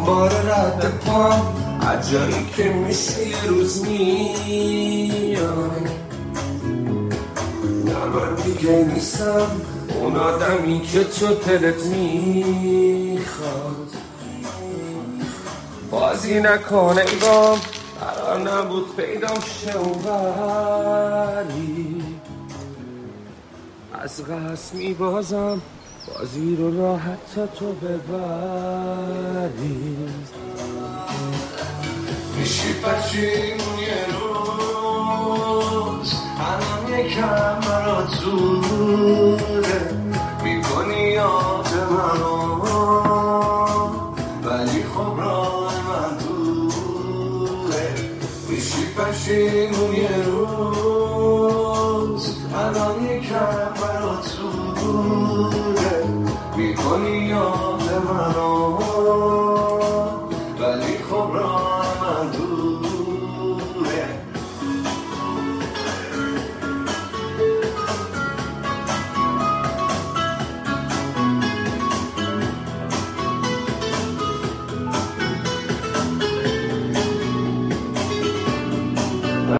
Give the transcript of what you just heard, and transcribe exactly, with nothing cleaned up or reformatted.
دنبال رد پام عجایی که میشه یه روز میای. نه من دیگه نیستم اون آدمی که تو دلت میخواد. بازی نکن انگام قرار نبود پیدام شه اونوری. از قصد میبازم بازی رو راحت تا تو ببری. میشی پشیمون یه روز الان یکم برا زوده میکنی یاد منو ولی خب راه من دوره. میشی پشیمون یه روز الان یکم برا زوده میکنی یاد منو